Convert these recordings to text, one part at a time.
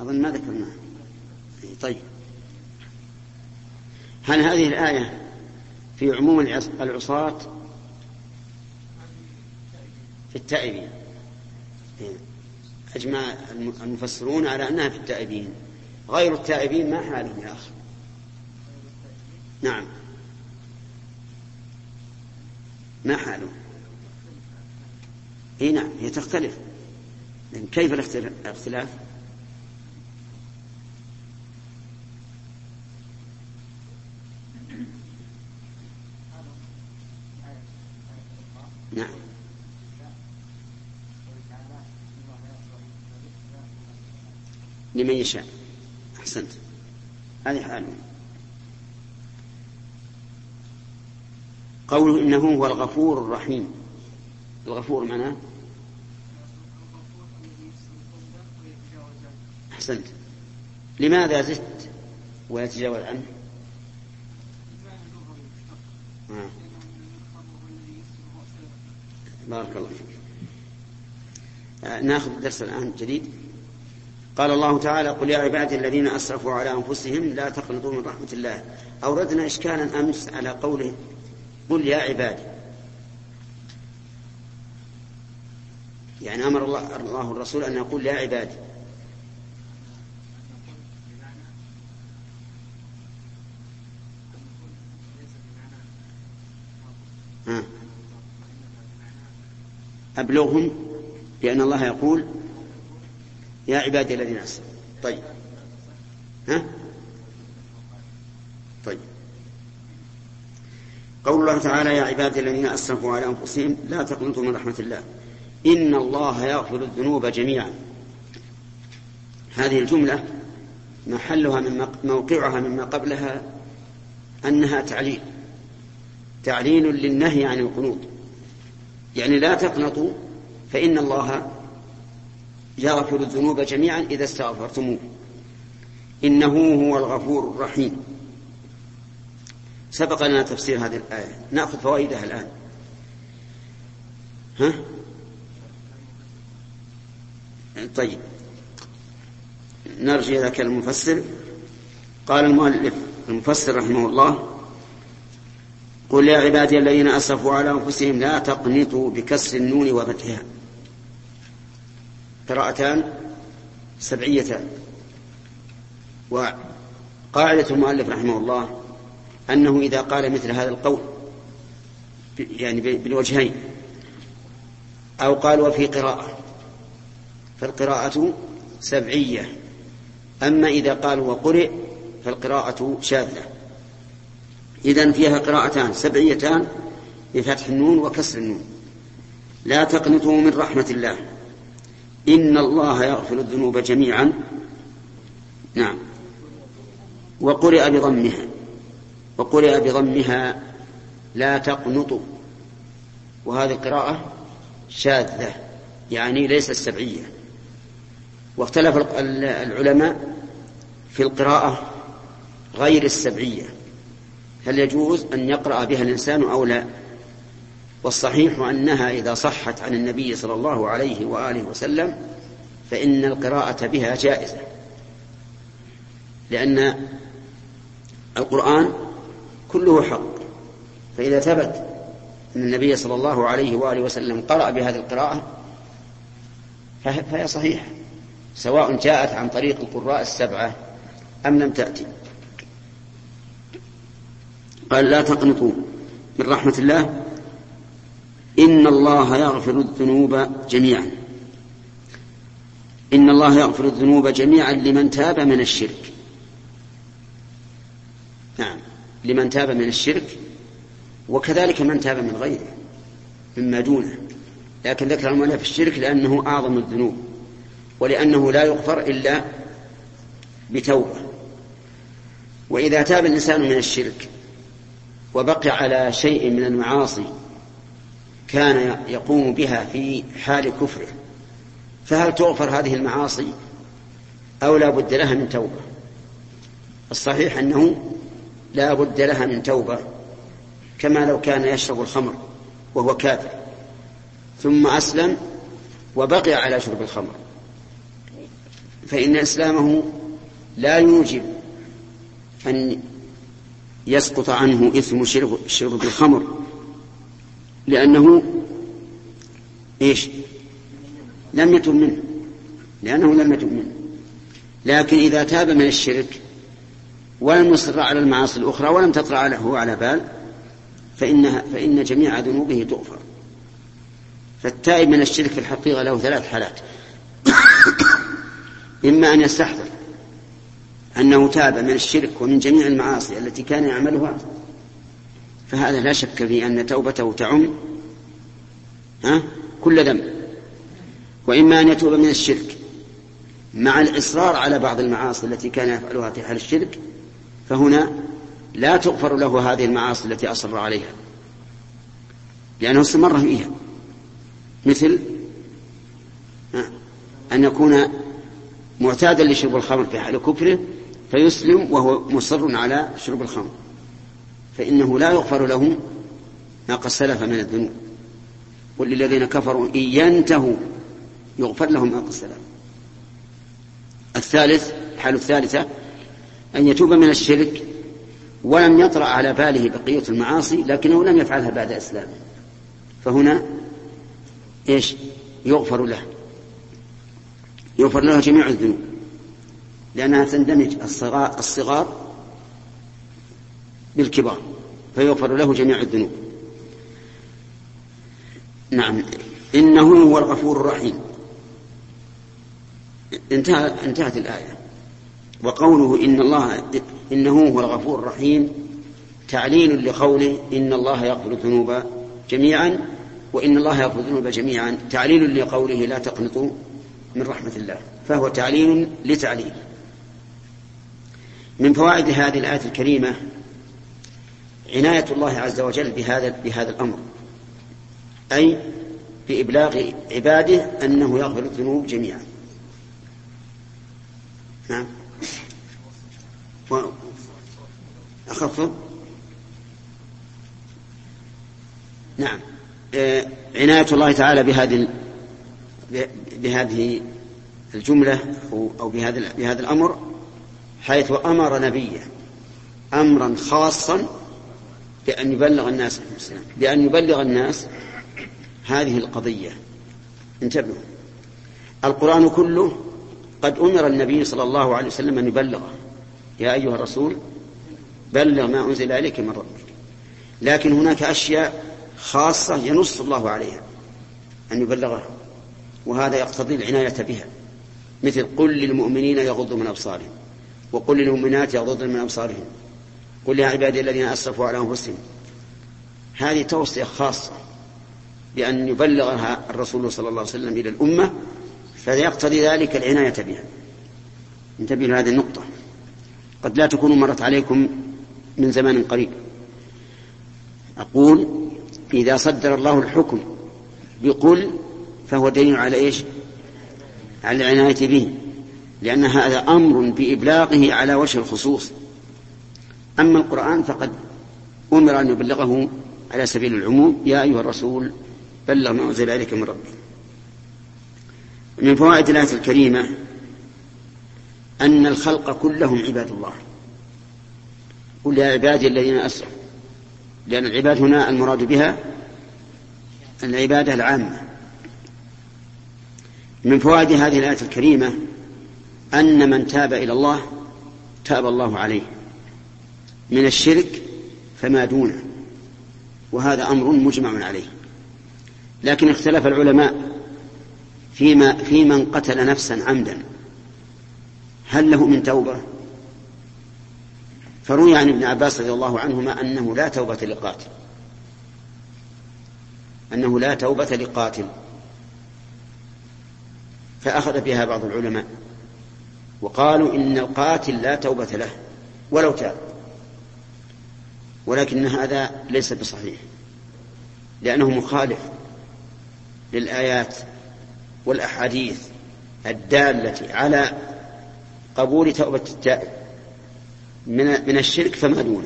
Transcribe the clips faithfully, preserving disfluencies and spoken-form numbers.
أظن ما ذكرناه. طيب، هل هذه الآية في عموم العصاة في التائبين؟ أجمع المفسرون على أنها في التائبين. غير التائبين ما حالهم يا أخي؟ نعم، ما حالهم؟ اي نعم، هي تختلف. لكن كيف الاختلاف؟ نعم، لمن يشاء. أحسنت، هذه حالهم. قوله إنه هو الغفور الرحيم، الغفور معناه أحسنت. لماذا زدت ويتجاوز عنه؟ آه. بارك الله فيك. آه. ناخذ الدرس الآن جديد. قال الله تعالى: قل يا عبادي الذين أسرفوا على أنفسهم لا تقنطوا من رحمة الله. أوردنا إشكالا أمس على قوله قل يا عبادي، يعني أمر الله, الله الرسول أن يقول يا عبادي. ها. أبلغهم لأن الله يقول يا عبادي الذين أسرفوا. طيب، ها؟ طيب، قول الله تعالى: يا عبادي الذين أسرفوا على أنفسهم لا تقنطوا من رحمة الله إن الله يغفر الذنوب جميعا. هذه الجملة محلها من موقعها مما قبلها أنها تعليل تعليل للنهي عن القنوط، يعني لا تقنطوا فإن الله يغفر الذنوب جميعا إذا استغفرتموه، إنه هو الغفور الرحيم. سبق لنا تفسير هذه الآية، نأخذ فوائدها الآن. ها؟ طيب، نرجع إلى كلام المفسر. قال المؤلف المفسر رحمه الله: قل يا عبادي الذين أسرفوا على أنفسهم لا تقنطوا بكسر النون وفتحها. قراءتان سبعيتان. وقاعدة المؤلف رحمه الله أنه إذا قال مثل هذا القول يعني بالوجهين أو قال وفي قراءة فالقراءة سبعية، أما إذا قال وقرئ فالقراءة شاذة. إذن فيها قراءتان سبعيتان بفتح النون وكسر النون. لا تقنطوا من رحمة الله إن الله يغفر الذنوب جميعا. نعم، وقرئ بضمها وقرئ بضمها لا تقنطوا، وهذه القراءة شاذة يعني ليست السبعية. واختلف العلماء في القراءة غير السبعية، هل يجوز أن يقرأ بها الإنسان أو لا؟ والصحيح أنها إذا صحت عن النبي صلى الله عليه وآله وسلم فإن القراءة بها جائزة، لأن القرآن كله حق، فإذا ثبت أن النبي صلى الله عليه وآله وسلم قرأ بهذه القراءة فهي صحيحة، سواء جاءت عن طريق القراء السبعة أم لم تأتي. قال لا تقنطوا من رحمة الله إن الله يغفر الذنوب جميعا. إن الله يغفر الذنوب جميعا لمن تاب من الشرك. نعم، لمن تاب من الشرك، وكذلك من تاب من غيره مما دونه، لكن ذكر المؤلف الشرك لأنه أعظم الذنوب، ولأنه لا يغفر إلا بتوبة. وإذا تاب الإنسان من الشرك وبقي على شيء من المعاصي كان يقوم بها في حال كفره، فهل تغفر هذه المعاصي أو لا بد لها من توبة؟ الصحيح أنه لا بد لها من توبة، كما لو كان يشرب الخمر وهو كافر ثم أسلم وبقي على شرب الخمر فإن إسلامه لا يوجب أن يسقط عنه إثم شرب, شرب الخمر، لأنه إيش؟ لم يتب منه، لأنه لم يتب منه. لكن إذا تاب من الشرك ولم يصر على المعاصي الأخرى ولم تطرأ له على بال فإنها فإن جميع ذنوبه تغفر. فالتائب من الشرك في الحقيقة له ثلاث حالات: إما أن يستحضر أنه تاب من الشرك ومن جميع المعاصي التي كان يعملها، فهذا لا شك في أن توبته تعم ها كل ذنب. وإما أن يتوب من الشرك مع الإصرار على بعض المعاصي التي كان يفعلها في حال الشرك، فهنا لا تغفر له هذه المعاصي التي أصر عليها لأنه استمر فيها، مثل أن يكون معتادا لشرب الخمر في حال كفره فيسلم وهو مصر على شرب الخمر، فإنه لا يغفر له ما قد سلف من الذنوب. وللذين كفروا إن ينتهوا يغفر لهم ما قد سلف. الثالث الحالة الثالثة أن يتوب من الشرك ولم يطرأ على باله بقية المعاصي لكنه لم يفعلها بعد إسلامه، فهنا إيش؟ يغفر له يغفر له جميع الذنوب، لأنها تندمج الصغار, الصغار بالكبار، فيغفر له جميع الذنوب. نعم، إنه هو الغفور الرحيم. انتهى انتهت الآية. وقوله إن الله إنه هو الغفور الرحيم تعليل لقوله إن الله يغفر الذنوب جميعا، وإن الله يغفر الذنوب جميعا تعليل لقوله لا تقنطوا من رحمة الله، فهو تعليل لتعليل. من فوائد هذه الآية الكريمة عناية الله عز وجل بهذا بهذا الأمر، أي بإبلاغ عباده أنه يغفر الذنوب جميعا. نعم، أخفض. نعم، آه عناية الله تعالى بهذه بهذه الجملة أو بهذا بهذا الأمر، حيث أمر نبيه أمرا خاصا بأن يبلغ الناس بأن يبلغ الناس هذه القضية. انتبهوا، القرآن كله قد أمر النبي صلى الله عليه وسلم أن يبلغه: يا أيها الرسول بلغ ما أنزل إليك من ربك. لكن هناك أشياء خاصة ينص الله عليها أن يبلغها، وهذا يقتضي العناية بها، مثل قل للمؤمنين يغضوا من أبصارهم، وقل للمؤمنات يغضضن من أبصارهم، قل يا عبادي الذين أسرفوا على أنفسهم. هذه توصية خاصة بأن يبلغها الرسول صلى الله عليه وسلم إلى الأمة، فيقتضي ذلك العناية بها. انتبهوا لهذه النقطة، قد لا تكون مرت عليكم من زمان قريب. أقول إذا صدر الله الحكم بقل فهو دليل على إيش؟ على العناية به، لأن هذا أمر بإبلاغه على وجه الخصوص. أما القرآن فقد أمر أن يبلغه على سبيل العموم: يا أيها الرسول بلغ ما أنزل إليك من ربك. من فوائد الآية الكريمة أن الخلق كلهم عباد الله. قل يا عبادي الذين أسرفوا، لأن العباد هنا المراد بها العبادة العامة. من فوائد هذه الآية الكريمة أن من تاب إلى الله تاب الله عليه من الشرك فما دونه، وهذا أمر مجمع عليه. لكن اختلف العلماء فيما في من قتل نفسا عمدا هل له من توبة؟ فروي عن ابن عباس رضي الله عنهما أنه لا توبة لقاتل أنه لا توبة لقاتل فأخذ بها بعض العلماء وقالوا إن القاتل لا توبة له ولو تاب، ولكن هذا ليس بصحيح، لأنه مخالف للآيات والأحاديث الدالة على قبول توبة التائب من الشرك فما دونه.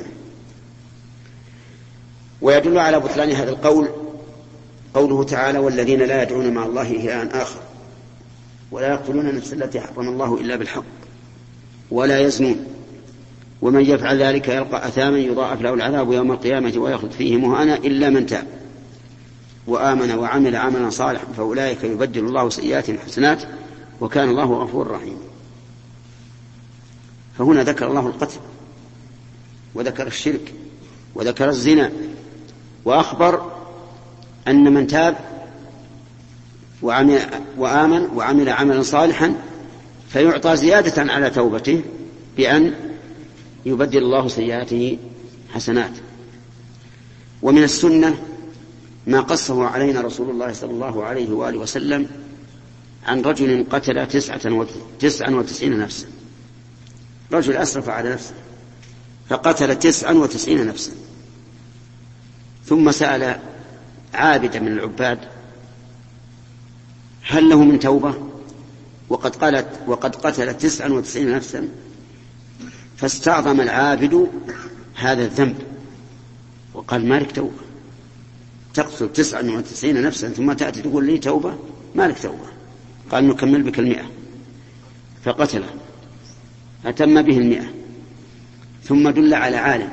ويدل على بطلان هذا القول قوله تعالى: والذين لا يدعون مع الله إلها آخر ولا يقتلون النفس التي حرم الله إلا بالحق ولا يزنون ومن يفعل ذلك يلقى أثاما يضاعف له العذاب يوم القيامة ويخلد فيه مهانا إلا من تاب وآمن وعمل عملا صالحا فأولئك يبدل الله سيئاتهم حسنات وكان الله غفورا رحيما. فهنا ذكر الله القتل وذكر الشرك وذكر الزنا وأخبر أن من تاب وعمل وآمن وعمل عملا صالحا فيعطى زيادة على توبته بأن يبدل الله سيئاته حسنات. ومن السنة ما قصه علينا رسول الله صلى الله عليه وآله وسلم عن رجل قتل تسعة وتسعين نفسا. رجل أسرف على نفسه فقتل تسعة وتسعين نفسا ثم سأل عابدا من العباد هل له من توبة وقد قالت وقد قتل تسعة وتسعين نفسا. فاستعظم العابد هذا الذنب وقال ما لك توبة، تقتل تسعة وتسعين نفسا ثم تأتي تقول لي توبة؟ ما لك توبة. قال نكمل بك المئة. فقتله أتم به المئة ثم دل على عالم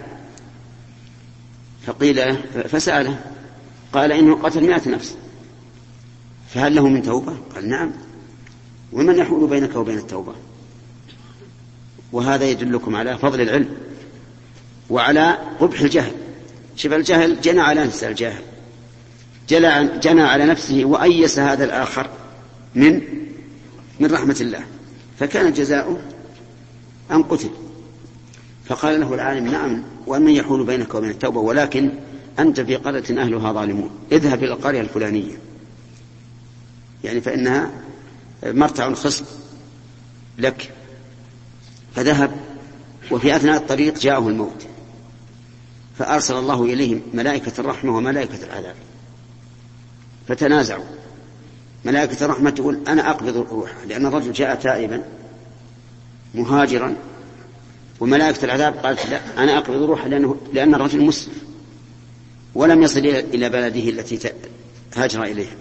فقيل فسأله قال إنه قتل مئة نفس فهل له من توبة؟ قال نعم. ومن يحول بينك وبين التوبة؟ وهذا يدلكم على فضل العلم وعلى قبح الجهل. شوف الجهل جنى على نفسه، الجاهل جنى على نفسه وأيس هذا الآخر من من رحمة الله فكان جزاؤه أن قتل. فقال له العالم نعم ومن يحول بينك وبين التوبة ولكن أنت في قرية أهلها ظالمون اذهب إلى القرية الفلانية يعني فإنها مرتع خصب لك. فذهب وفي أثناء الطريق جاءه الموت فأرسل الله إليهم ملائكة الرحمة وملائكة العذاب فتنازعوا. ملائكة الرحمة تقول أنا أقبض الروح لأن الرجل جاء تائبا مهاجرا، وملائكة العذاب قالت لا أنا أقبض الروح لأنه لأن الرجل مسلم ولم يصل إلى بلده التي هاجر إليها.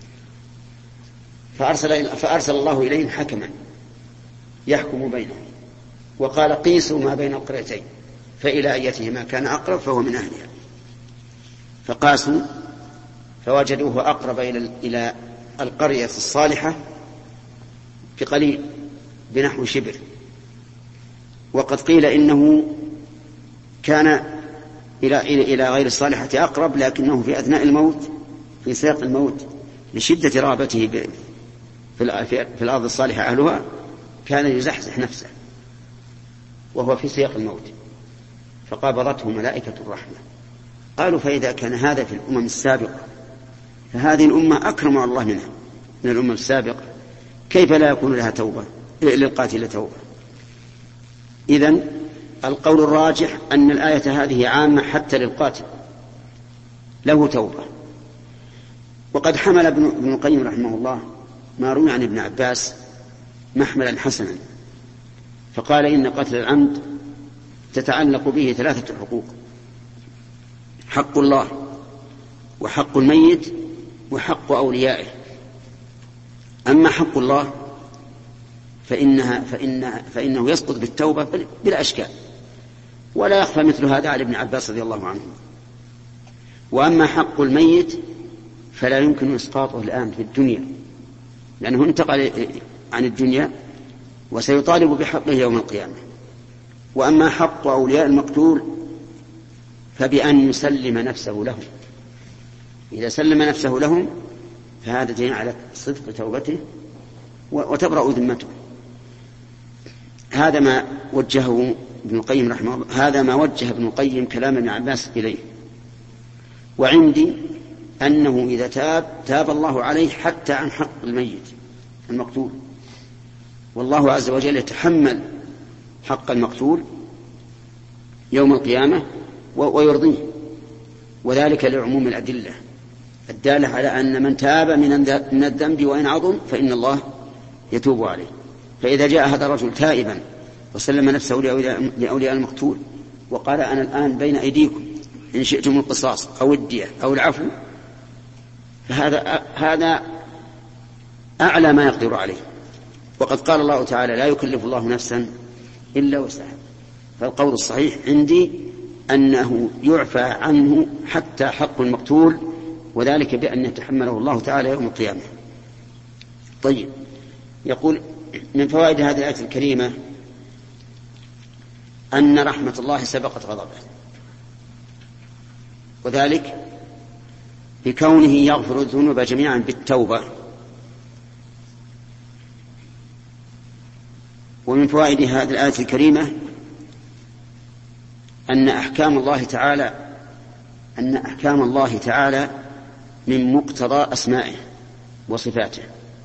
فأرسل, فأرسل الله إليهم حكما يحكم بينهم وقال قيسوا ما بين القريتين فإلى أيتهما كان أقرب فهو من أهلها. فقاسوا فوجدوه أقرب إلى القرية الصالحة بقليل بنحو شبر. وقد قيل إنه كان إلى إلى غير الصالحة أقرب لكنه في أثناء الموت في سياق الموت لشدة رغبته في الأرض الصالحة أهلها كان يزحزح نفسه وهو في سياق الموت فقابضته ملائكة الرحمة. قالوا فإذا كان هذا في الأمم السابقة فهذه الأمة أكرم الله منها من الأمم السابقة كيف لا يكون لها توبة للقاتل توبة؟ إذن القول الراجح أن الآية هذه عامة حتى للقاتل له توبة. وقد حمل ابن القيم رحمه الله ما روي عن ابن عباس محملا حسنا فقال إن قتل العمد تتعلق به ثلاثة حقوق: حق الله وحق الميت وحق أوليائه. أما حق الله فإنها فإنها فإنه يسقط بالتوبة بلا أشكال ولا يخفى مثل هذا على ابن عباس رضي الله عنه. وأما حق الميت فلا يمكن إسقاطه الآن في الدنيا لأنه انتقل عن الدنيا وسيطالب بحقه يوم القيامة. وأما حق أولياء المقتول فبأن يسلم نفسه لهم. إذا سلم نفسه لهم فهذا دليل على صدق توبته وتبرأ ذمته. هذا ما وجهه ابن القيم رحمه الله، هذا ما وجه ابن القيم كلام ابن عباس إليه. وعندي أنه إذا تاب تاب الله عليه حتى عن حق الميت المقتول، والله عز وجل يتحمل حق المقتول يوم القيامة ويرضيه، وذلك لعموم الأدلة الدالة على أن من تاب من الذنب وإن عظم فإن الله يتوب عليه. فإذا جاء هذا الرجل تائبا وسلم نفسه لأولياء المقتول وقال أنا الآن بين أيديكم إن شئتم القصاص أو الدية أو العفو، فهذا هذا أعلى ما يقدر عليه وقد قال الله تعالى لا يكلف الله نفسا إلا وسعها. فالقول الصحيح عندي أنه يعفى عنه حتى حق المقتول، وذلك بأن يتحمله الله تعالى يوم القيامة. طيب، يقول من فوائد هذه الآية الكريمة أن رحمة الله سبقت غضبه، وذلك بكونه يغفر الذنوب جميعا بالتوبة. ومن فوائد هذه الآية الكريمة أن أحكام الله تعالى أن أحكام الله تعالى من مقتضى أسمائه وصفاته.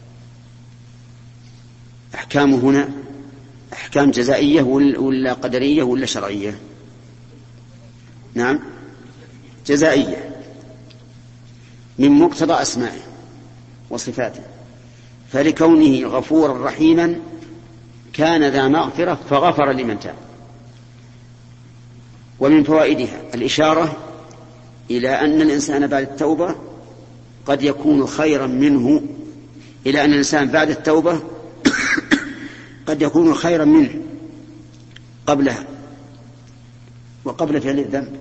أحكامه هنا أحكام جزائية ولا قدرية ولا شرعية؟ نعم، جزائية، من مقتضى أسمائه وصفاته. فلكونه غفورا رحيما كان ذا مغفرة فغفر لمن تاب. ومن فوائدها الإشارة إلى أن الإنسان بعد التوبة قد يكون خيرا منه إلى أن الإنسان بعد التوبة قد يكون خيرا منه قبلها وقبل فعل الذنب،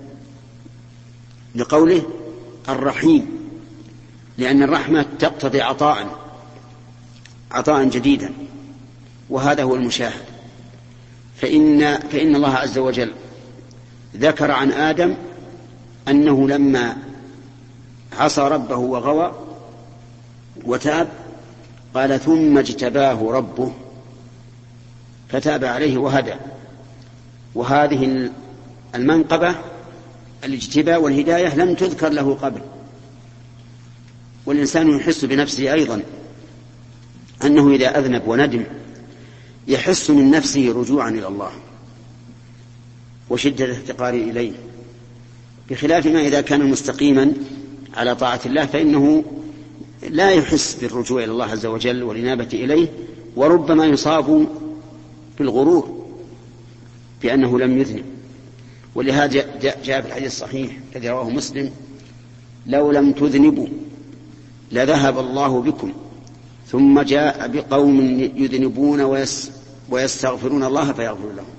لقوله الرحيم، لأن الرحمة تقتضي عطاء عطاء جديدا، وهذا هو المشاهد. فإن, فإن الله عز وجل ذكر عن آدم أنه لما عصى ربه وغوى وتاب قال ثم اجتباه ربه فتاب عليه وهدى. وهذه المنقبة الاجتباء والهداية لم تذكر له قبل. والإنسان يحس بنفسه أيضا أنه إذا أذنب وندم يحس من نفسه رجوعا إلى الله وشدة افتقار إليه، بخلاف ما إذا كان مستقيما على طاعة الله فإنه لا يحس بالرجوع إلى الله عز وجل والإنابة إليه، وربما يصاب بالغرور بأنه لم يذنب. ولهذا جاء في الحديث الصحيح الذي رواه مسلم لو لم تذنبوا لذهب الله بكم ثم جاء بقوم يذنبون ويس ويستغفرون الله فيغفر لهم.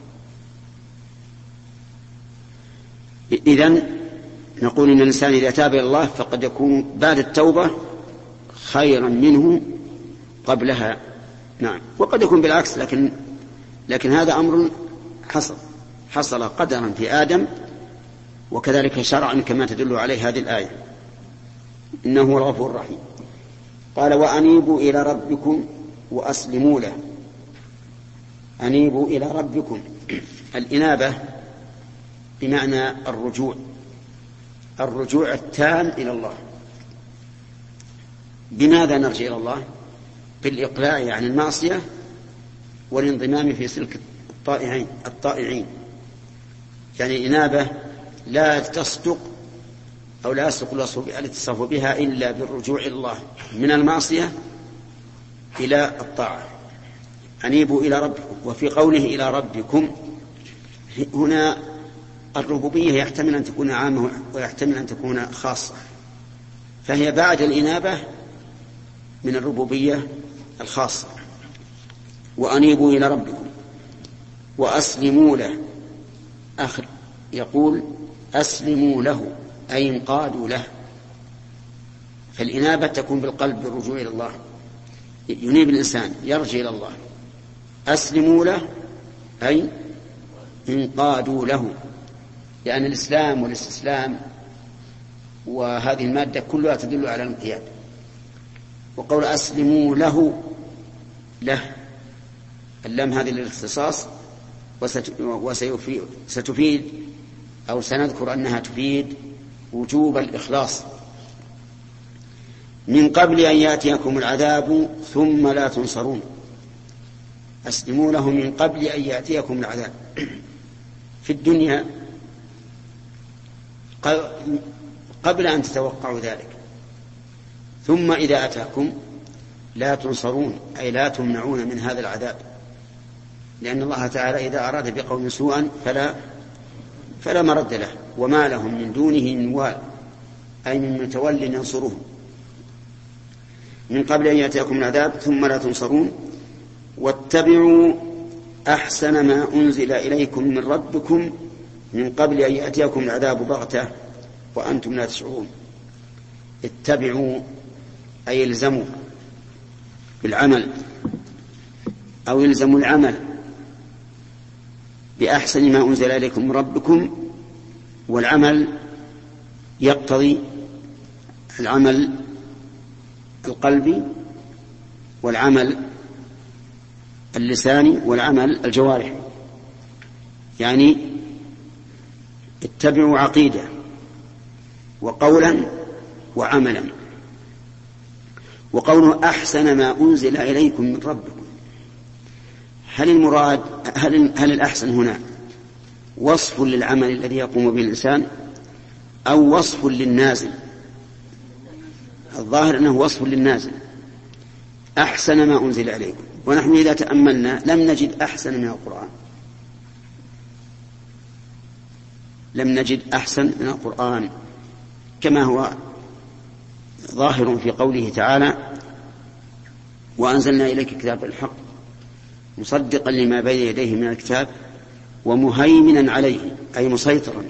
إذن نقول إن الإنسان إذا تاب إلى الله فقد يكون بعد التوبة خيرا منه قبلها. نعم، وقد يكون بالعكس، لكن لكن هذا أمر حصل حصل قدرا في آدم، وكذلك شرعا كما تدل عليه هذه الآية، إنه هو الغفور الرحيم. قال وأنيبوا إلى ربكم وأسلموا له. أنيبوا إلى ربكم، الإنابة بمعنى الرجوع الرجوع التام إلى الله. بماذا نرجع إلى الله؟ بالإقلاع عن المعصية والانضمام في سلك الطائعين الطائعين يعني إنابة لا تصدق أو لا يصدق الاتصاف بها إلا بالرجوع إلى الله من المعصية إلى الطاعة. أنيبوا إلى ربكم. وفي قوله إلى ربكم هنا الربوبية يحتمل أن تكون عامة ويحتمل أن تكون خاصة، فهي بعد الإنابة من الربوبية الخاصة. وأنيبوا إلى ربكم وأسلموا له. آخر يقول أسلموا له أي انقادوا له. فالإنابة تكون بالقلب بالرجوع إلى الله، ينيب الإنسان يرجع إلى الله. أسلموا له أي انقادوا له، لأن الإسلام والاستسلام وهذه المادة كلها تدل على الانقياد. وقول أسلموا له له اللام هذه للاختصاص، وستفيد أو سنذكر أنها تفيد وجوب الإخلاص. من قبل أن يأتيكم العذاب ثم لا تنصرون. أسلموا له من قبل أن يأتيكم العذاب في الدنيا قبل أن تتوقعوا ذلك، ثم إذا أتاكم لا تنصرون أي لا تمنعون من هذا العذاب، لأن الله تعالى إذا أراد بقوم سوءا فلا فلا مرد له وما لهم من دونه من وال أي من متول ينصرهم. من قبل أن يأتيكم العذاب ثم لا تنصرون واتبعوا أحسن ما أنزل إليكم من ربكم من قبل أن يأتيكم العذاب بغتة وأنتم لا تشعرون. اتبعوا أي الزموا بالعمل أو يلزموا العمل بأحسن ما أنزل إليكم من ربكم، والعمل يقتضي العمل القلبي والعمل اللساني والعمل الجوارحي. يعني اتبعوا عقيدة وقولا وعملا. وقوله أحسن ما أنزل إليكم من ربكم، هل المراد هل, هل الأحسن هنا وصف للعمل الذي يقوم به الإنسان أو وصف للنازل؟ الظاهر أنه وصف للنازل. أحسن ما أنزل إليكم، ونحن إذا تأملنا لم نجد أحسن من القرآن، لم نجد أحسن من القرآن، كما هو ظاهر في قوله تعالى: وأنزلنا إليك كتاب الحق مصدقا لما بين يديه من الكتاب ومهيمنا عليه، أي مسيطرا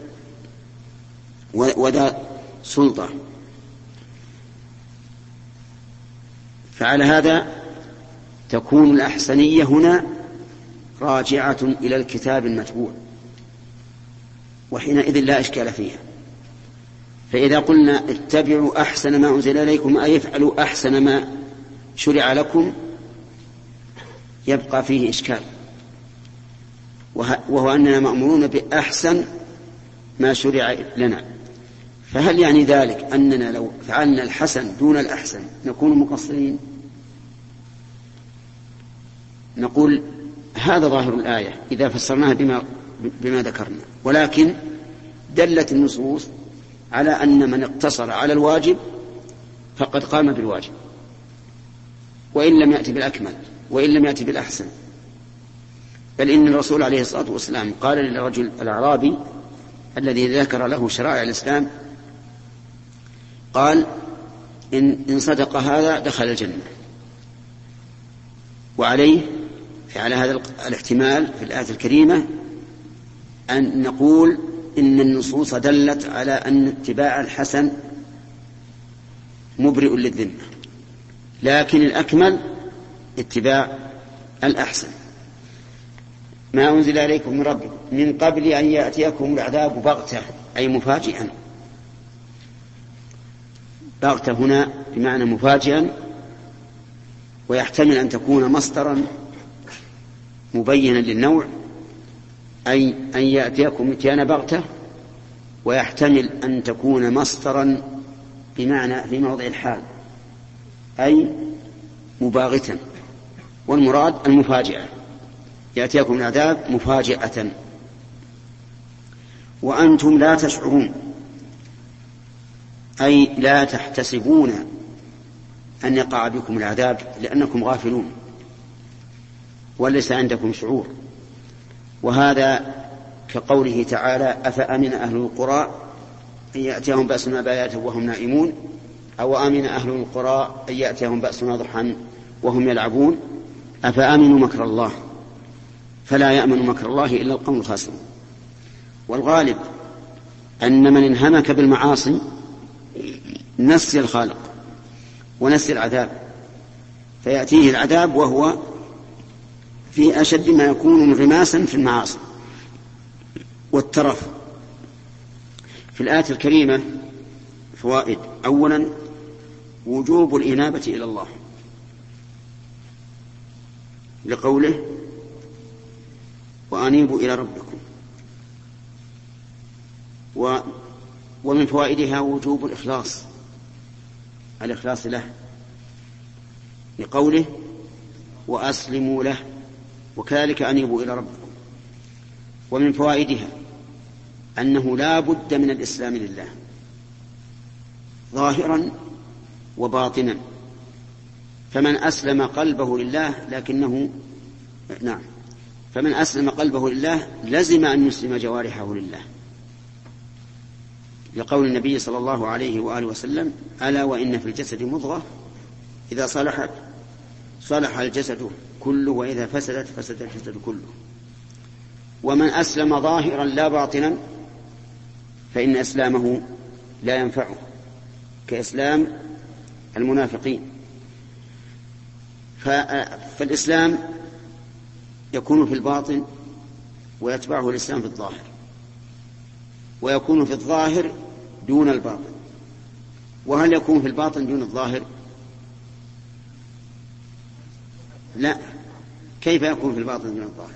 وذا سلطة. فعلى هذا تكون الأحسنية هنا راجعة إلى الكتاب المتبوع، وحينئذ لا إشكال فيها. فإذا قلنا اتبعوا أحسن ما أنزل إليكم أي افعلوا أحسن ما شرع لكم، يبقى فيه إشكال، وهو أننا مأمورون بأحسن ما شرع لنا. فهل يعني ذلك أننا لو فعلنا الحسن دون الأحسن نكون مقصرين؟ نقول هذا ظاهر الآية إذا فسرناها بما, بما ذكرنا، ولكن دلت النصوص على أن من اقتصر على الواجب فقد قام بالواجب، وإن لم يأتي بالأكمل وإن لم يأتي بالأحسن. بل إن الرسول عليه الصلاة والسلام قال للرجل الأعرابي الذي ذكر له شرائع الإسلام، قال: إن, إن صدق هذا دخل الجنة. وعليه على هذا الاحتمال في الآية الكريمة أن نقول إن النصوص دلت على أن اتباع الحسن مبرئ للذمة، لكن الأكمل اتباع الأحسن. ما أنزل إليكم من ربكم من قبل أن يأتيكم العذاب بغتة أي مفاجئا. بغتة هنا بمعنى مفاجئا، ويحتمل أن تكون مصدرا مبينا للنوع، أي أن يأتيكم اتيان بغتة، ويحتمل أن تكون مصدرا بمعنى في موضع الحال أي مباغتا، والمراد المفاجئة. يأتيكم العذاب مفاجئة وأنتم لا تشعرون، أي لا تحتسبون أن يقع بكم العذاب لأنكم غافلون وليس عندكم شعور. وهذا كقوله تعالى: أفأمن أهل القرى أن يأتيهم بأسنا بياتا وهم نائمون، أو أمن أهل القرى أن يأتيهم بأسنا ضحى وهم يلعبون، أفأمنوا مكر الله فلا يأمن مكر الله إلا القوم الخاسرون. والغالب أن من انهمك بالمعاصي نسي الخالق ونسي العذاب، فيأتيه العذاب وهو في أشد ما يكون انغماسا في المعاصي والترف. في الآية الكريمة فوائد: أولا وجوب الإنابة إلى الله لقوله: وأنيبوا إلى ربكم. و ومن فوائدها وجوب الإخلاص، الإخلاص له لقوله: وأسلموا له، وكذلك أنيبوا إلى ربكم. ومن فوائدها أنه لا بد من الإسلام لله ظاهرا وباطنا، فمن أسلم قلبه لله لكنه نعم فمن أسلم قلبه لله لزم أن يسلم جوارحه لله، لقول النبي صلى الله عليه وآله وسلم: ألا وإن في الجسد مضغة إذا صلحت صلح الجسد كله وإذا فسدت فسد الجسد كله. ومن أسلم ظاهرا لا باطنا فإن إسلامه لا ينفعه كإسلام المنافقين. فالإسلام يكون في الباطن ويتبعه الإسلام في الظاهر، ويكون في الظاهر دون الباطن. وهل يكون في الباطن دون الظاهر؟ لا. كيف يكون في الباطن دون الظاهر؟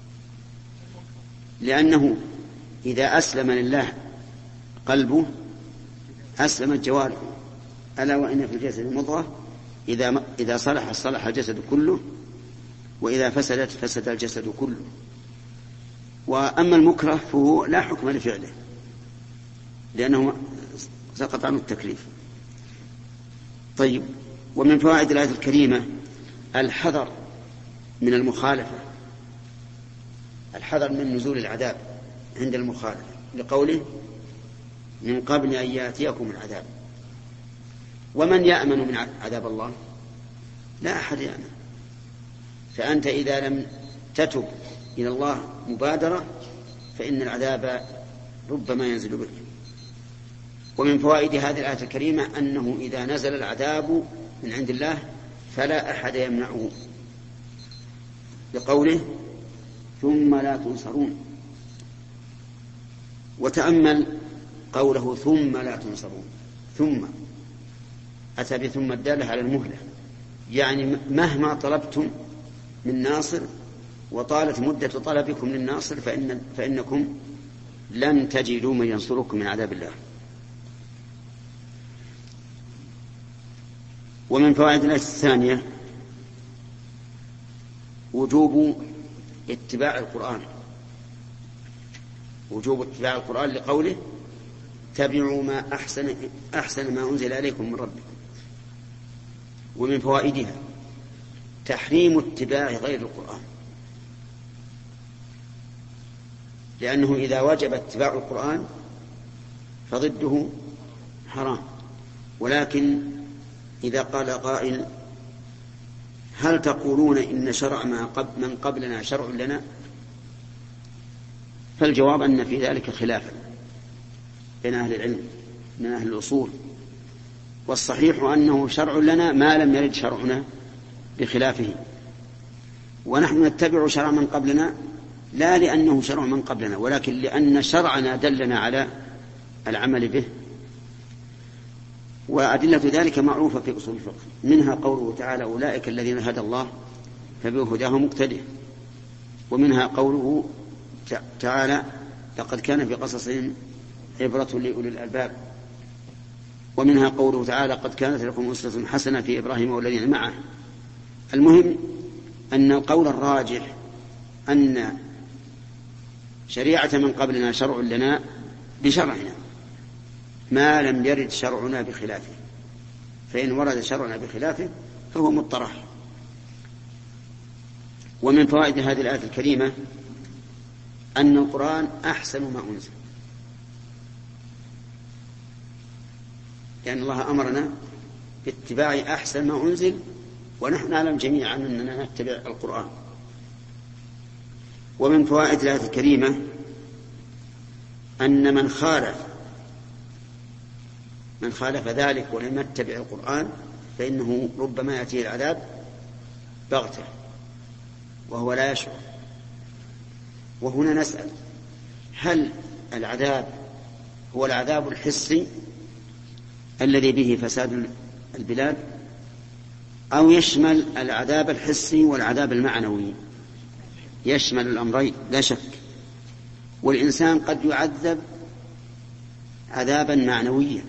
لأنه إذا أسلم لله قلبه أسلمت جوارحه، ألا وإن في الجسد مضغة إذا إذا صلح صلح الجسد كله وإذا فسدت فسد الجسد كله. وأما المكره فهو لا حكم لفعله لأنه سقط عنه التكليف. طيب، ومن فوائد الآية الكريمة الحذر من المخالفة، الحذر من نزول العذاب عند المخالفة، لقوله من قبل أن يأتيكم العذاب. ومن يأمن من عذاب الله؟ لا أحد يأمن. فأنت إذا لم تتب إلى الله مبادرة فإن العذاب ربما ينزل بك. ومن فوائد هذه الآية الكريمة أنه إذا نزل العذاب من عند الله فلا أحد يمنعه، لقوله ثم لا تنصرون. وتأمل قوله ثم لا تنصرون، ثم أتى بثم الدالة على المهلة، يعني مهما طلبتم من ناصر وطالت مدة طلبكم للناصر فإن فإنكم لن تجدوا من ينصركم من عذاب الله. ومن فوائد الآية الثانية وجوب اتباع القرآن، وجوب اتباع القرآن لقوله تبعوا ما أحسن, أحسن ما أنزل إليكم من ربكم. ومن فوائدها تحريم اتباع غير القرآن، لأنه إذا وجب اتباع القرآن فضده حرام. ولكن إذا قال قائل هل تقولون إن شرع من قبلنا شرع لنا؟ فالجواب أن في ذلك خلافا بين أهل العلم من أهل الأصول، والصحيح أنه شرع لنا ما لم يرد شرعنا بخلافه. ونحن نتبع شرع من قبلنا لا لأنه شرع من قبلنا، ولكن لأن شرعنا دلنا على العمل به. وأدلة ذلك معروفة في أصول الفقه، منها قوله تعالى أولئك الذين هدى الله فبهداه مقتدئ، ومنها قوله تعالى لقد كان في قصصهم عبرة لأولي الألباب، ومنها قوله تعالى قد كانت لكم أسوة حسنة في إبراهيم والذين معه. المهم أن القول الراجح أن شريعة من قبلنا شرع لنا بشرعنا ما لم يرد شرعنا بخلافه، فإن ورد شرعنا بخلافه فهو مطرح. ومن فوائد هذه الآية الكريمة أن القرآن أحسن ما أنزل، لأن الله أمرنا باتباع أحسن ما أنزل، ونحن نعلم جميعا أننا نتبع القرآن. ومن فوائد الآية الكريمة أن من خالف من خالف ذلك ولم يتبع القرآن فإنه ربما يأتيه العذاب بغتة وهو لا يشعر. وهنا نسأل هل العذاب هو العذاب الحسي الذي به فساد البلاد، أو يشمل العذاب الحسي والعذاب المعنوي؟ يشمل الأمرين لا شك. والإنسان قد يعذب عذابا معنويا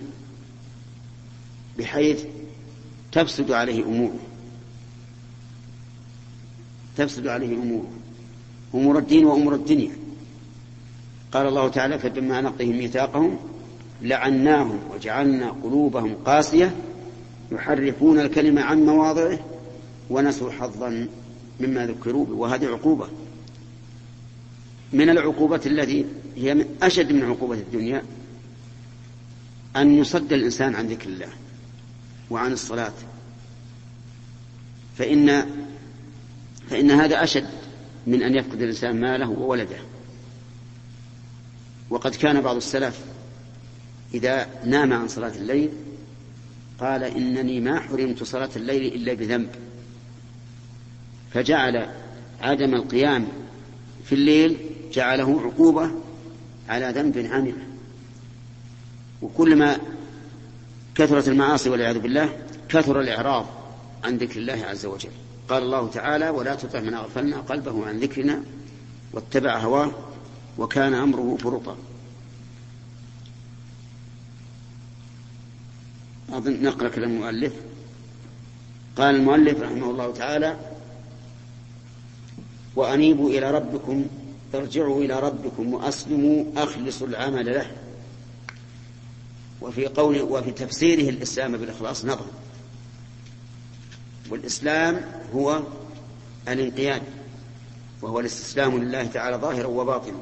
بحيث تفسد عليه أموره تفسد عليه أموره أمور الدين وأمور الدنيا. قال الله تعالى فبما نقضهم ميثاقهم لعناهم وجعلنا قلوبهم قاسية يحرفون الكلمة عن مواضعه ونسوا حظا مما ذكروا به. وهذه عقوبة من العقوبة التي هي من أشد من عقوبة الدنيا، أن يصد الإنسان عن ذكر الله وعن الصلاة. فإن فإن هذا أشد من أن يفقد الإنسان ماله وولده. وقد كان بعض السلف إذا نام عن صلاة الليل قال إنني ما حرمت صلاة الليل إلا بذنب، فجعل عدم القيام في الليل جعله عقوبة على ذنب عمله. وكلما كثرت المعاصي والعياذ بالله كثر الإعراض عن ذكر الله عز وجل. قال الله تعالى: ولا تطع من أغفلنا قلبه عن ذكرنا واتبع هواه وكان أمره فرطا. أظن نقرأ كلام المؤلف. قال المؤلف رحمه الله تعالى: وأنيبوا إلى ربكم، ارجعوا إلى ربكم وأسلموا أخلصوا العمل له. وفي قوله وفي تفسيره الإسلام بالإخلاص نظر، والإسلام هو الانقياد، وهو الاستسلام لله تعالى ظاهرا وباطنا.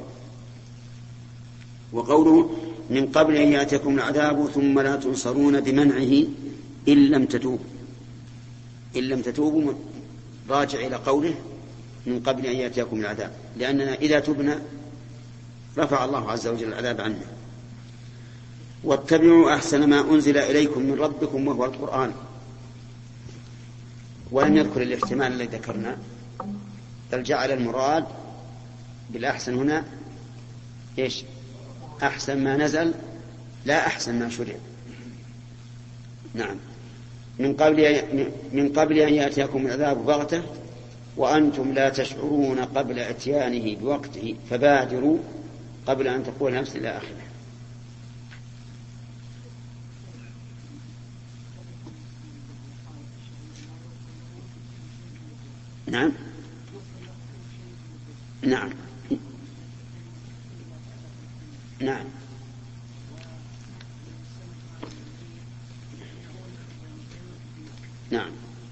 وقوله: من قبل أن يأتيكم العذاب ثم لا تنصرون بمنعه إن لم تتوبوا. إن لم تتوبوا راجع إلى قوله من قبل أن يأتيكم العذاب، لأننا إذا تبنا رفع الله عز وجل العذاب عنا. واتبعوا أحسن ما أنزل إليكم من ربكم وهو القرآن. ولم يذكر الاحتمال الذي ذكرنا، بل جعل المراد بالأحسن هنا إيش؟ أحسن ما نزل لا أحسن ما شرع. نعم. من قبل من قبل أن يأتيكم العذاب بغتة وأنتم لا تشعرون قبل إتيانه بوقته فبادروا قبل أن تقول نفس إلى آخره. نعم نعم نعم نعم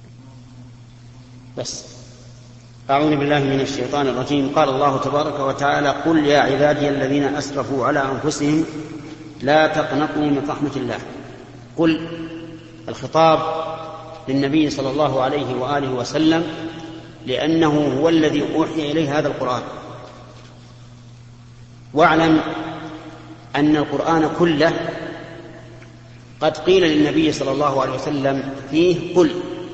بس. أعوذ بالله من الشيطان الرجيم. قال الله تبارك وتعالى: قل يا عبادي الذين أسرفوا على أنفسهم لا تقنطوا من رحمة الله. قل الخطاب للنبي صلى الله عليه وآله وسلم، لأنه هو الذي أوحي إليه هذا القرآن. واعلم أن القرآن كله قد قيل للنبي صلى الله عليه وسلم فيه قل،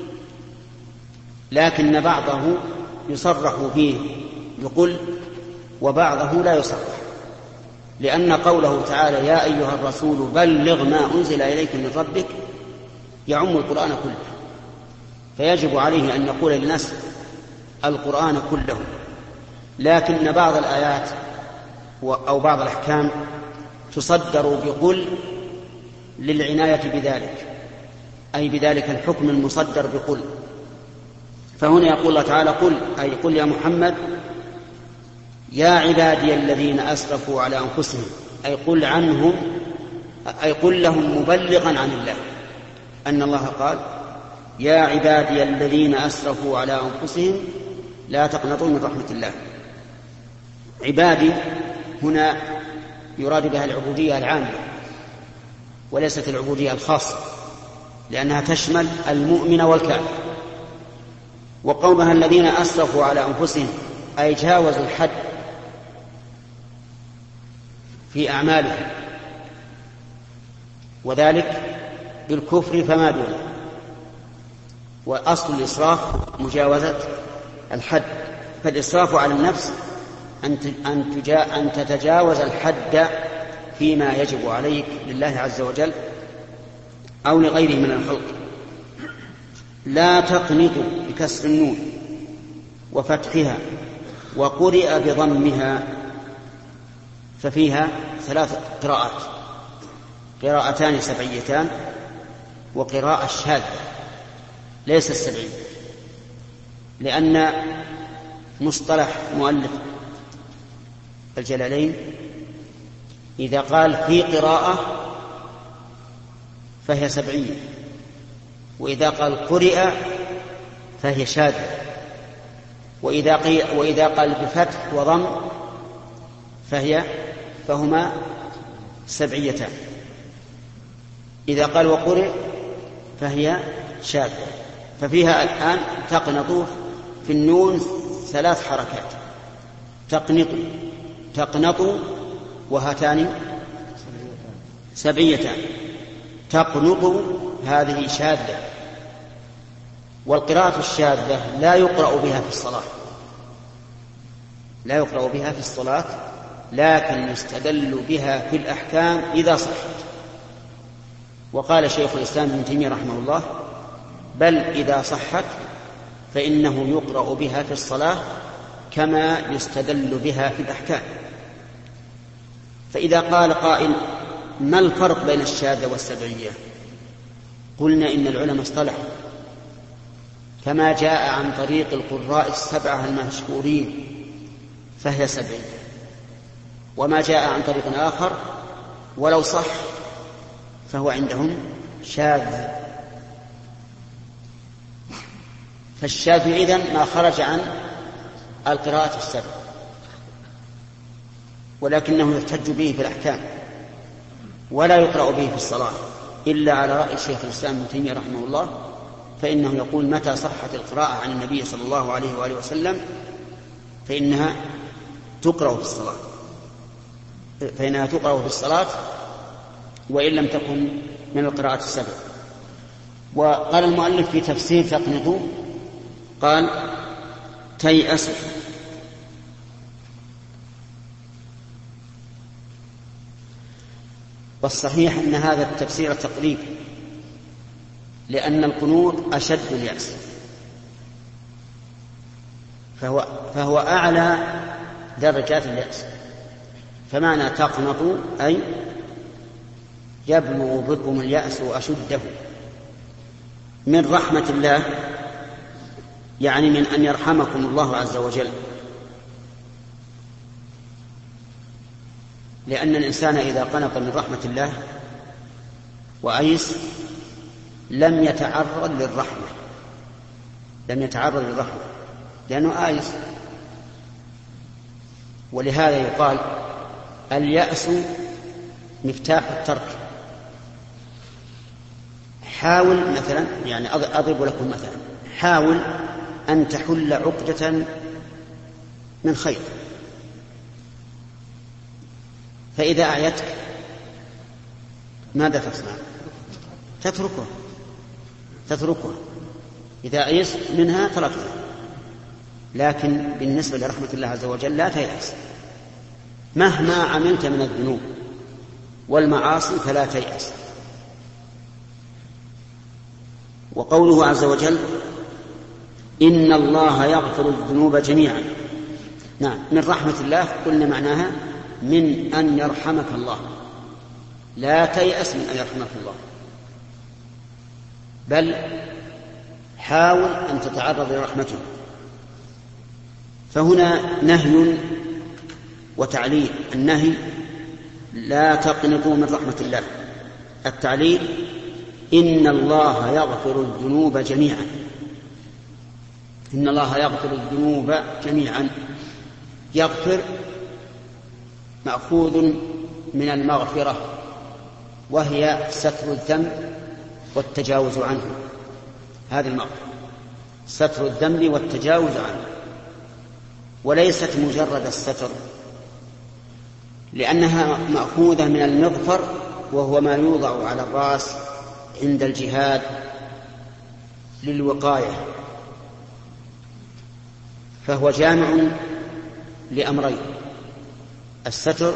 لكن بعضه يصرح فيه بقل وبعضه لا يصرح، لأن قوله تعالى: يا أيها الرسول بلغ ما أنزل إليك من ربك يعم القرآن كله، فيجب عليه أن يقول للناس القرآن كله. لكن بعض الآيات أو بعض الأحكام تصدر بقل للعناية بذلك، أي بذلك الحكم المصدر بقل. فهنا يقول الله تعالى: قل، أي قل يا محمد يا عبادي الذين أسرفوا على أنفسهم، أي قل عنهم، أي قل لهم مبلغا عن الله أن الله قال: يا عبادي الذين أسرفوا على أنفسهم لا تقنطوا من رحمة الله. عبادي هنا يراد بها العبودية العامة وليست العبودية الخاصة، لأنها تشمل المؤمن والكافر. وقومها الذين أسرفوا على أنفسهم أي جاوزوا الحد في أعمالهم، وذلك بالكفر فما دونه. وأصل الإسراف مجاوزة الحد، فالإسراف على النفس أن تتجاوز الحد فيما يجب عليك لله عز وجل أو لغيره من الخلق. لا تقنطوا بكسر النون وفتحها، وقرئ بضمها، ففيها ثلاث قراءات: قراءتان سبعيتان وقراءة شاذة ليس السبعية، لأن مصطلح مؤلف الجلالين إذا قال في قراءة فهي سبعية، وإذا قال قرئ فهي شاذة، وإذا, وإذا قال بفتح وضم فهي فهما سبعيتان. إذا قال وقرئ فهي شاذة. ففيها الآن تقنطوا في النون ثلاث حركات: تقنط، تقنط، وهاتان سبعيتان. تقنط هذه شاذة، والقراءة الشاذة لا يقرأ بها في الصلاة، لا يقرأ بها في الصلاة، لكن يستدل بها في الأحكام إذا صحت. وقال شيخ الإسلام ابن تيمية رحمه الله: بل إذا صحت فإنه يقرأ بها في الصلاة كما يستدل بها في الأحكام. فإذا قال قائل: ما الفرق بين الشاذة والسبعية؟ قلنا إن العلماء اصطلحوا، كما جاء عن طريق القراء السبعة المشهورين فهي سبعية، وما جاء عن طريق آخر ولو صح فهو عندهم شاذ. فالشاذ إذن ما خرج عن القراءة السبع، ولكنه يحتج به في الأحكام ولا يقرأ به في الصلاة إلا على رأي شيخ الإسلام ابن تيمية رحمه الله، فإنه يقول: متى صحت القراءة عن النبي صلى الله عليه وآله وسلم فإنها تقرأ في الصلاة، فإنها تقرأ في الصلاة وإن لم تكن من القراءة السبع. وقال المؤلف في تفسير تقنط، قال: تيأس. والصحيح أن هذا التفسير تقريب، لأن القنوط أشد اليأس، فهو, فهو أعلى درجات اليأس. فمعنى تقنط أي يبلغ بكم اليأس أشده من رحمة الله، يعني من أن يرحمكم الله عز وجل، لأن الإنسان إذا قنط من رحمة الله وأيس لم يتعرض للرحمة، لم يتعرض للرحمة لأنه آيس. ولهذا يقال: اليأس مفتاح الترك. حاول مثلا، يعني أضرب لكم مثلا، حاول أن تحل عقدة من خير، فإذا أعيتك ماذا تصنع؟ تتركها تتركها إذا أيست منها تركتها. لكن بالنسبة لرحمة الله عز وجل لا تيأس، مهما عملت من الذنوب والمعاصي فلا تيأس. وقوله عز وجل: إن الله يغفر الذنوب جميعا. نعم، من رحمة الله قلنا معناها من أن يرحمك الله، لا تيأس من أن يرحمك الله، بل حاول أن تتعرض لرحمته. فهنا نهي وتعليل. النهي: لا تقنطوا من رحمة الله. التعليل: إن الله يغفر الذنوب جميعا. إن الله يغفر الذنوب جميعا. يغفر مأخوذ من المغفرة، وهي ستر الذنب والتجاوز عنه. هذه المغفرة ستر الذنب والتجاوز عنه، وليست مجرد الستر، لأنها مأخوذة من المغفر، وهو ما يوضع على الرأس عند الجهاد للوقاية، فهو جامع لأمرين: الستر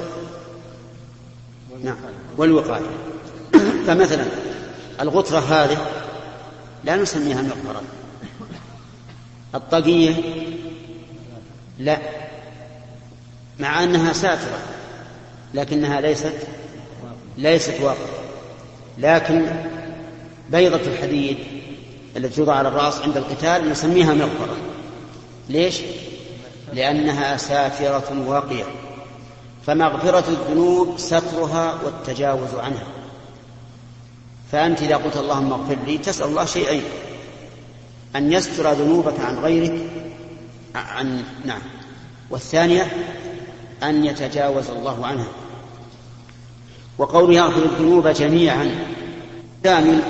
والوقاية. فمثلا الغطرة هذه لا نسميها مغفرة، الطاقية لا، مع أنها ساترة لكنها ليست ليست واقعة. لكن بيضة الحديد التي توضع على الرأس عند القتال نسميها مغفرة. ليش؟ لأنها ساترة واقية. فمغفرة الذنوب سترها والتجاوز عنها. فأنت إذا قلت اللهم اغفر لي تسأل الله شيئين: أن يستر ذنوبك عن غيرك عن نعم، والثانية أن يتجاوز الله عنها. وقوله يغفر الذنوب جميعا شامل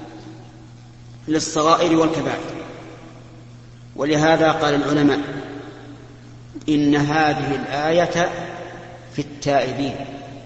للصغائر والكبائر. ولهذا قال العلماء: إن هذه الآية في التائبين.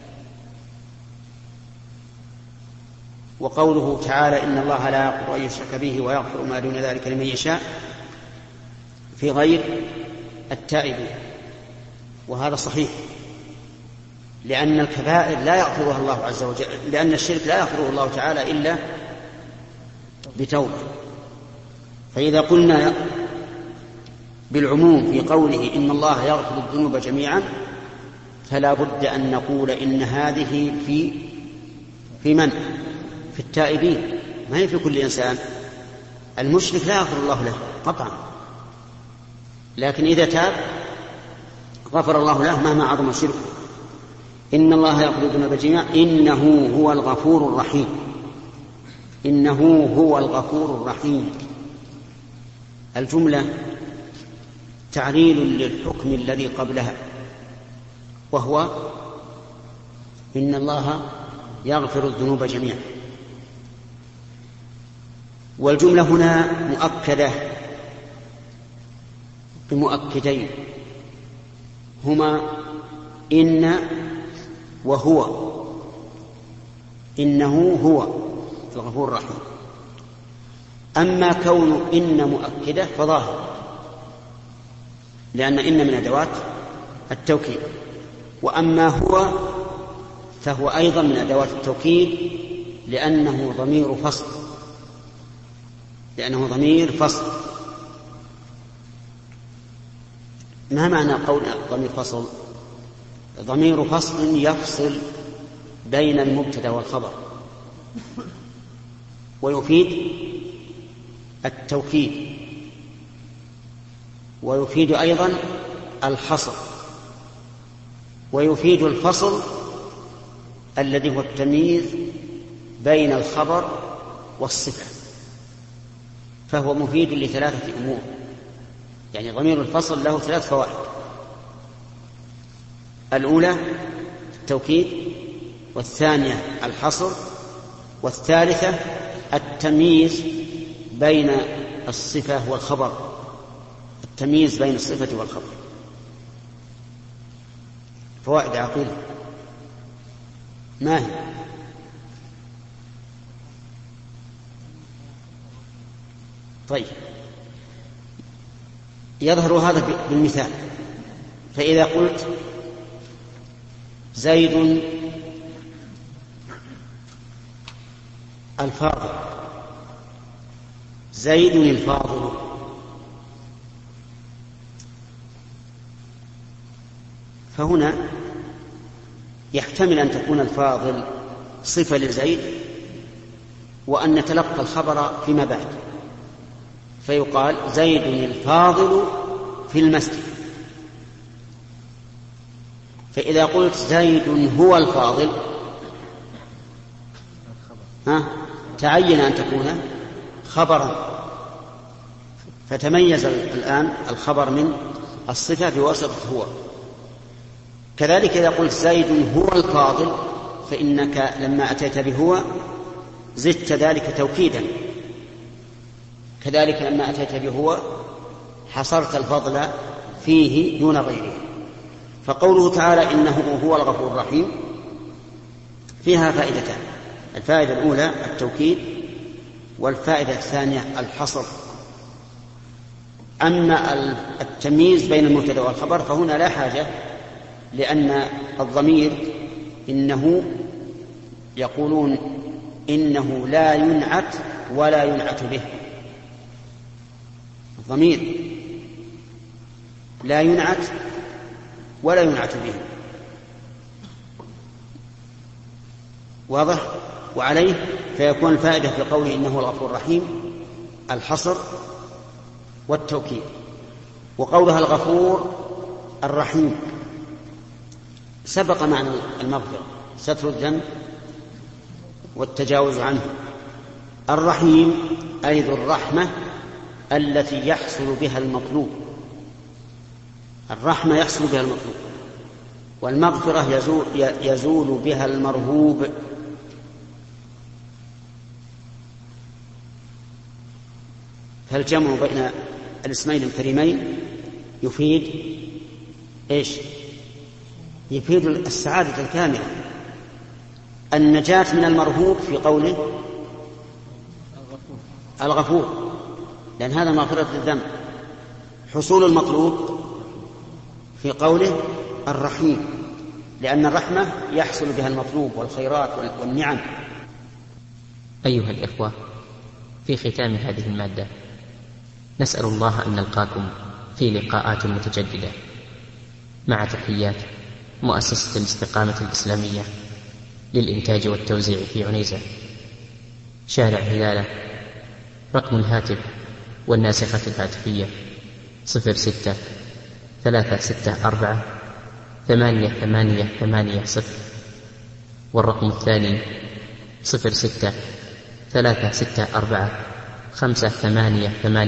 وقوله تعالى إن الله لا يغفر أن يشرك به ويغفر ما دون ذلك لمن يشاء في غير التائبين. وهذا صحيح، لأن الكبائر لا يغفرها الله عز وجل، لأن الشرك لا يغفره الله تعالى إلا بتوبة. فإذا قلنا بالعموم في قوله إن الله يغفر الذنوب جميعا فلا بد أن نقول إن هذه في في من؟ في التائبين، ما هي في كل إنسان. المشرك لا يغفر الله له قطعا، لكن إذا تاب غفر الله له مهما عظم الشرك. إن الله يغفر الذنوب جميعا إنه هو الغفور الرحيم. إنه هو الغفور الرحيم. الجملة تعليل للحكم الذي قبلها، وهو إن الله يغفر الذنوب جميعا. والجملة هنا مؤكدة بمؤكدين هما إن وهو. إنه هو الغفور الرحيم. أما كون إن مؤكدة فظاهر، لأن إن من أدوات التوكيد. وأما هو فهو أيضا من أدوات التوكيد، لأنه ضمير فصل لأنه ضمير فصل. ما معنى قول ضمير فصل؟ ضمير فصل يفصل بين المبتدأ والخبر، ويفيد التوكيد، ويفيد أيضا الحصر، ويفيد الفصل الذي هو التمييز بين الخبر والصفة. فهو مفيد لثلاثة أمور، يعني ضمير الفصل له ثلاث فوائد: الأولى التوكيد، والثانية الحصر، والثالثة التمييز بين الصفة والخبر، التمييز بين الصفة والخبر. فوائد عقيلة ما هي؟ طيب، يظهر هذا بالمثال. فإذا قلت زيد الفاضل، زيد الفاضل، فهنا يحتمل أن تكون الفاضل صفة لزيد، وأن نتلقى الخبر فيما بعد، فيقال زيد الفاضل في المسجد. فإذا قلت زيد هو الفاضل ها تعين أن تكون خبرا، فتميز الآن الخبر من الصفة بواسطة هو. كذلك إذا قلت زيد هو الفاضل، فإنك لما أتيت بهو زدت ذلك توكيدا، كذلك لما أتيت بهو حصرت الفضل فيه دون غيره. فقوله تعالى إنه هو الغفور الرحيم فيها فائدتان: الفائدة الأولى التوكيد، والفائدة الثانية الحصر. أما التمييز بين المبتدأ والخبر فهنا لا حاجة، لأن الضمير إنه يقولون إنه لا ينعت ولا ينعت به. الضمير لا ينعت ولا ينعت به، واضح؟ وعليه فيكون الفائدة في قوله إنه الغفور الرحيم الحصر والتوكيد. وقولها الغفور الرحيم سبق معنى المغفرة، ستر الذنب والتجاوز عنه. الرحيم أي ذو الرحمة التي يحصل بها المطلوب، الرحمة يحصل بها المطلوب، والمغفرة يزول, يزول بها المرهوب. فالجمع بين الاسمين الكريمين يفيد إيش؟ يفيد السعادة الكاملة، النجاة من المرهوب في قوله الغفور، لأن هذا مغفرة الذنب. حصول المطلوب في قوله الرحيم، لأن الرحمة يحصل بها المطلوب والخيرات والنعم. أيها الإخوة، في ختام هذه المادة نسأل الله أن نلقاكم في لقاءات متجددة، مع تحيات مؤسسة الاستقامة الإسلامية للإنتاج والتوزيع في عنيزة، شارع هلالة. رقم الهاتف والناسخة الهاتفية صفر ستة ثلاثة ستة أربعة ثمانية ثمانية ثمانية صفر، والرقم الثاني صفر ستة ثلاثة ستة أربعة خمسة ثمانية ثمانية